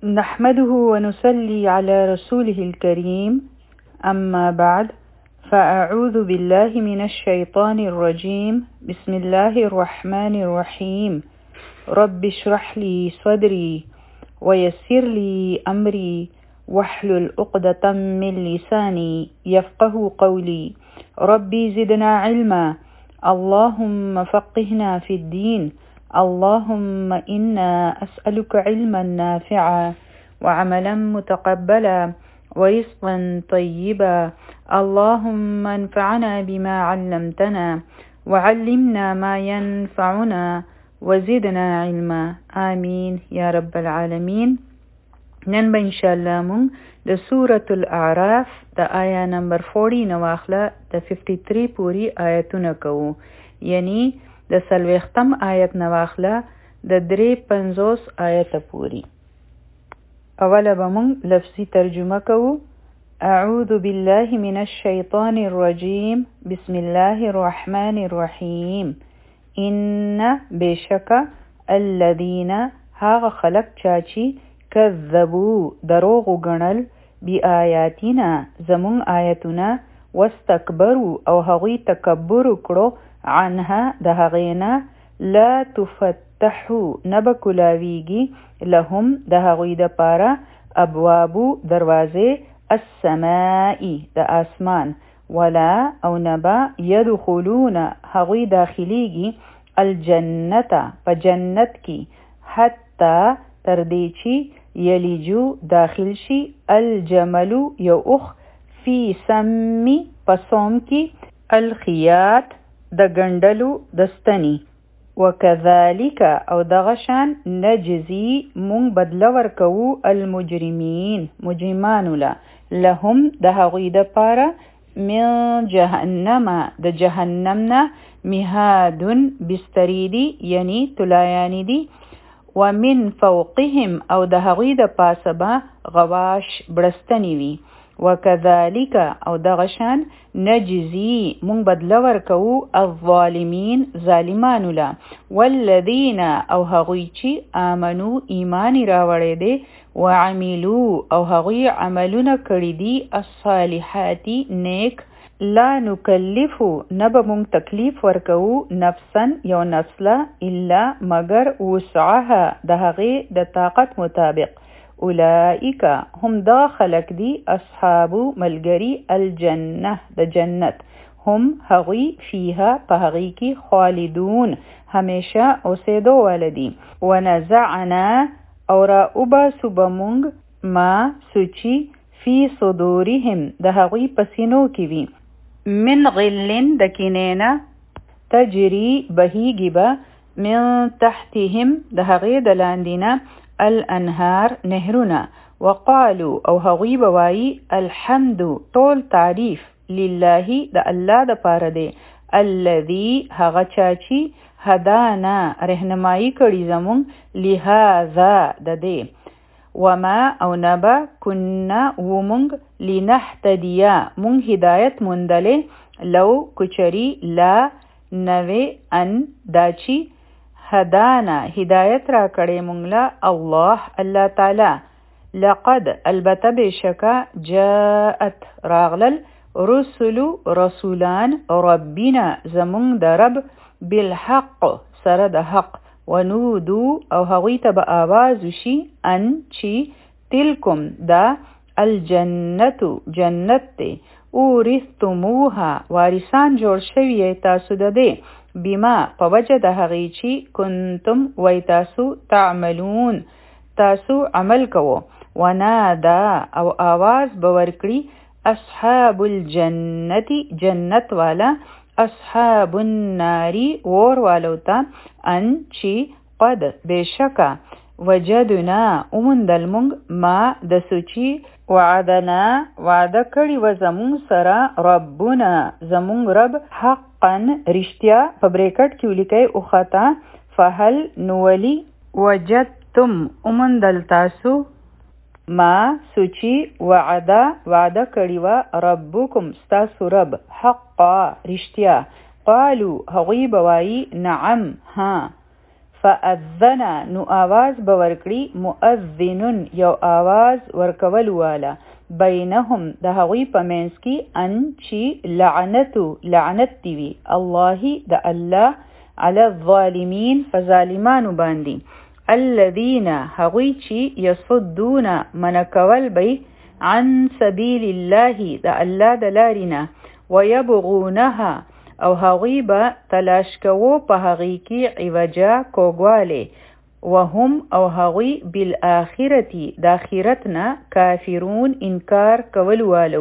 نحمده ونصلي على رسوله الكريم أما بعد فأعوذ بالله من الشيطان الرجيم بسم الله الرحمن الرحيم رب اشرح لي صدري ويسر لي أمري واحلل عقدة من لساني يفقه قولي ربي زدنا علما اللهم فقهنا في الدين اللهم إنا أسألك علما نافعا وعملا متقبلا ورزقا طيبا اللهم انفعنا بما علمتنا وعلمنا ما ينفعنا وزدنا علما آمين يا رب العالمين. نن به انشاءالله مونږ د سورة الاعراف د آیا نمبر 40 نواخله د 53 پوری آیتونه کوو، یعنی د 40م آیت نواخله د 53 آیت پوری. اوله به مونږ لفظي ترجمه کوو. اعوذ بالله من الشیطان الرجیم بسم الله الرحمن الرحیم. ان بشک الذین هاغ خلق چاچی کذبو دروغ گنل بی آیاتینا زمون آیتنا واستکبرو او هغوی تکبر کړو عنها د هغینا لا تفتحو نبکلاویگی لهم د هغوی د پاره ابوابو دروازه السمائی د آسمان ولا او نبا يدخلون هغوی داخلیگی الجنت په جنت کی حتی تردیچی یلیجو داخل شي الجملو یو اخ فی سمی پسوم کی الخیات د گندلو دستنی وکذالک او دغشان نجزی مون بدلور کوو المجرمین مجرمانو لهم د هغوی د پاره من جهنم د جهنمنا مهادن بستریدی یعنی تلایانی دی ومن فوقهم او د هغوی د پاسه به غواش برستنی وي وکذالک او دغشان نجزی مون بدلور کوو الظالمین ظالمانو لا والذین او هغوی چې آمنو ایمانی راوړی دی وعملو او هغوی عملونه کړی دي الصالحاتی نیک لا نکلفو نبا مونږ تکلیف ورکوو نفسا یو نفسلا الا مگر وسعها د هغې د طاقت مطابق اولئک هم دا خلق دی اصحابو ملګری الجنه د جنت هم هغوی فیها په هغې کې خالدون همیشه اوسېدو والدي ونزعنا او را اوباسو به مونږ ما سوچی فی صدورهم د هغوی په سینو کې وي من غلن د کینینا تجری بهیگی با من تحتهم د هغې د لاندینا الانهار نهرونا وقالو او هغوی بوایی الحمد طول تعریف لله د الله د پاره دی الذی هغه چاچی هدانا رهنمایی کړي زمون لهذا د دې وما او نبا كنا ومونگ لنهتدیا مونگ هدایت مندله لو کچری لا نوی ان داچی هدانا هدایت را کړي مونږ لا الله تعالی لقد البته بشکا جاءت راغلل رسولان ربنا زمونږ د رب بالحق سره د حق ونودو او هغوی ته به آواز وشي ان چی تلکم دا الجنتو جنت تی اورثتموها وارثان جوړ شوی تاسو د دې بما په وجه د هغې چې کنتم وی تاسو تعملون تاسو عمل کوو ونادا او آواز به ورکړي اصحاب الجنت جنت والا اصحاب الناری اور والو تا ان چی قد بشکا وجدنا اومندل مونږ ما د سوچی وعدنا وعده کړي و زمون سره ربنا زمون رب حقا رشتیا په بریکټ کې ولیکي او خطا فهل نولی وجدتم اومندل تاسو ما سوچی وعده کړي و ربکم ستاسو رب حقا رشتیا قالو هغوی بوایی نعم ها فأذن نو آواز بورکړي مؤذن یو آواز ورکول والا بینهم د هغوی په منځ کې ان چې لعنت دی وي الله د الله علی الظالمین فظالمانو باندې الذین هغوی چې یصدون منکول بی عن سبیل الله د الله د لارینه ويبغونها او هغوی به تلاش کوو په هغې کې عوجا کوږوالی وهم او هغوی بالآخرتی د آخرت نه کافرون انکار کول والو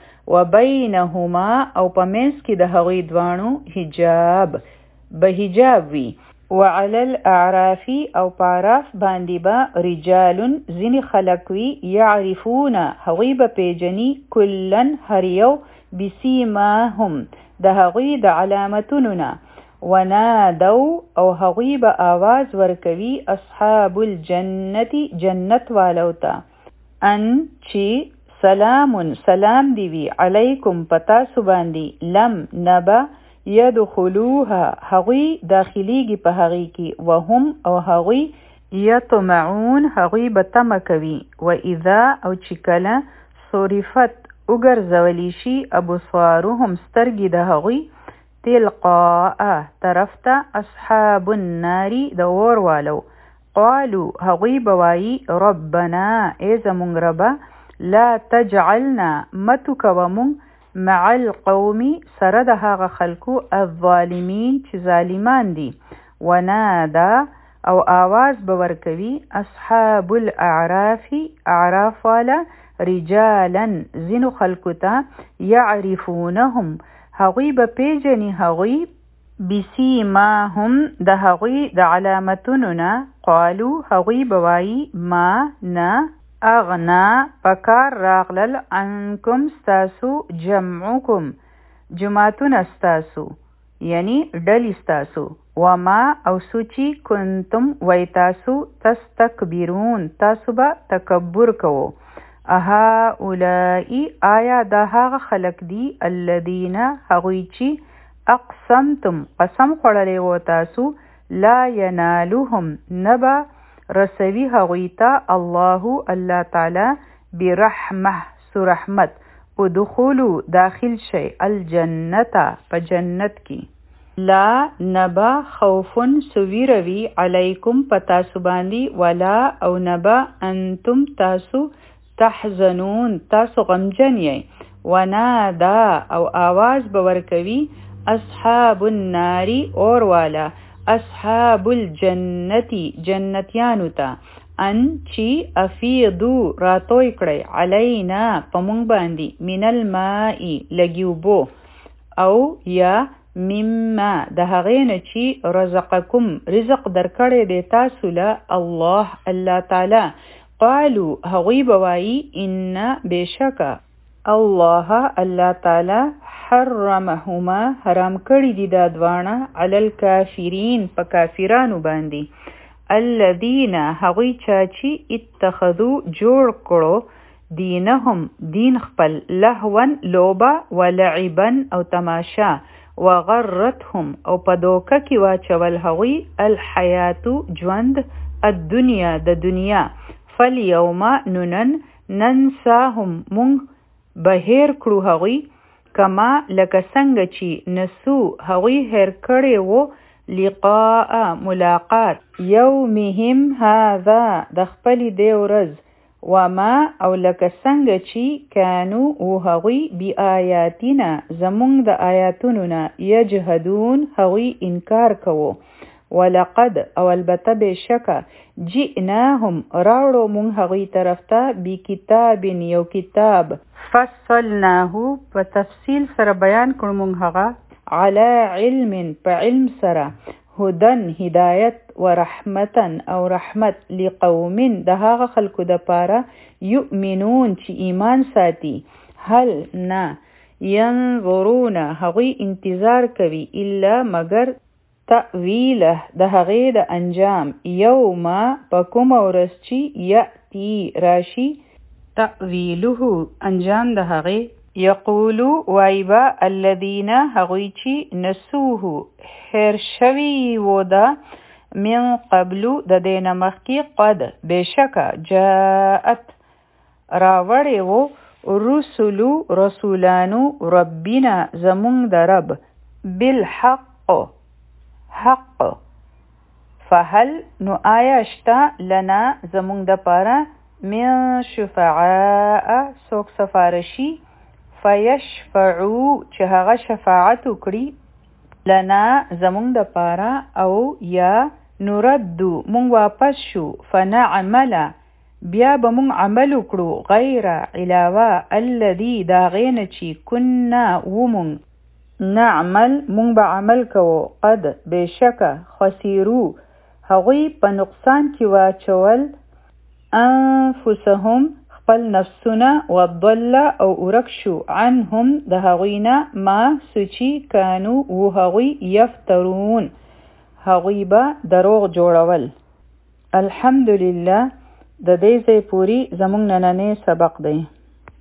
وبینهما او په منځ کې د هغوی دواړو حجاب به حجاب وي وعلى الاعراف او پاراف باندې به رجال ځینې خلک وي یعرفون هغوی به پیژني کلن هر یو بسیماهم د هغوی د علامتونو نه ونادو او هغوی به آواز ورکوي اصحاب الجنت جنت والو ته ان چې سلام دی وي علیکم پتاسو باندې لم نبا یدخلوها هغوی داخلیږي په هغې کې وهم او هغوی یطمعون هغوی به تمه کوي واذا او چې کله صرفت وګرځولی شي ابصارهم سترګې د هغوی تلقاء طرف ته اصحاب النار د اور والو قالو هغوی به وایي ربنا ای زمونږ ربه لا تجعلنا متو کوه مونږ مع القوم سره د هغه خلکو الظالمین چې ظالمان دي ونادا او آواز به ورکوي اصحاب الاعراف اعراف والا رجالا زینو خلکو ته یعرفونهم هغوی به پیژني هغوی بسیماهم د هغوی د علامتونو نه قالو هغوی به وایي ما نه اغنا پکار راغلل عنکم ستاسو جمعکم جماعتون استاسو یعنی ډلی ستاسو وما او سوچی کنتم وی تاسو تستکبرون تاسو به تکبر کوو اها اولائی آیا دا هغه خلق دی الذین هغوی چې اقسمتم قسم خوړلی و تاسو لا ینالوهم نبا رسوي هغوی ته الله تعالی برحمه سرحمت ادخلوا داخل شي الجنت په جنت کې لا نبا خوف سویروي علیکم پتاسو باندې ولا او نبا انتم تاسو تحزنون تاسو غمجن یې ونادا او آواز به ورکوي اصحاب النار اور والا اصحاب الجنتی جنتیانو ته ان چې افیدو راتوی کړی علینا پمونږ باندې من الماء لګیوبو او یا مما د هغې نه چې رزقکم رزق درکړی دی تاسو له الله تعالی قالو هغوی به وایي ان بشکه الله تعالی حرمهما حرام کړي دي دا دواړه علی الکافرین په کافرانو باندې الذین هغوی چا چې اتخذو جوړ کړو دینهم دین خپل لهون لوبه ولعبا او تماشا وغرتهم او په دوکه کې واچول هغوی الحیاتو ژوند الدنیا د دنیا فالیوم ننن ننساهم مونږ به هیر کړو هغوی کما لکه څنګه چې نسو هغوی هیر کړی وو لقاء ملاقات یومهم هذا د خپلې دې ورځ وما او لکه څنګه چې کانو او هغوی بآیاتنا زمونږ د آیاتونو نه یجهدون هغوی انکار کوو ولقد او البته بشکه جئناهم راوړو مونږ هغوی طرف ته بکتاب یو کتاب فصلناه په تفصیل سره بیان کړو مونږ هغه علی علم په علم سره هدن هدایت ورحمتن او رحمت لقوم د هغه خلکو د پاره یؤمنون چې ایمان ساتي هل نه ینظرون هغوی انتظار کوي الا مگر تأویله د هغې د انجام یوم په کومه ورځ چې یأتی راشي تأویله انجام د هغې یقولو وایبا الذین هغوی چې نسوه هیر شوي و ده من قبل د دین مخکی قد بشک جاءت راوړې وو رسولو رسولانو ربنا زمونږ د رب بالحق حق فهل نو آیا شتا لنا زمونږ د پاره من شفعاء سوک سفارشی فیشفعو چې هغه شفاعت وکړي لنا زمونږ د پاره او یا نردو مونږ واپس شو فنعمل بیا به مونږ عمل وکړو غیر علاوه الذي دا غینه چې کنا ومونږ نعمل مونږ به عمل کوو قد بشکه خسیرو هغوی په نقصان کې واچول انفسهم خپل نفسونه وضل او ورک شو عنهم د هغوینا ما سوچی کانو و هغوی یفترون هغوی به دروغ جوړول. الحمدلله د دې ځای پوری زمونږ نننی سبق دی.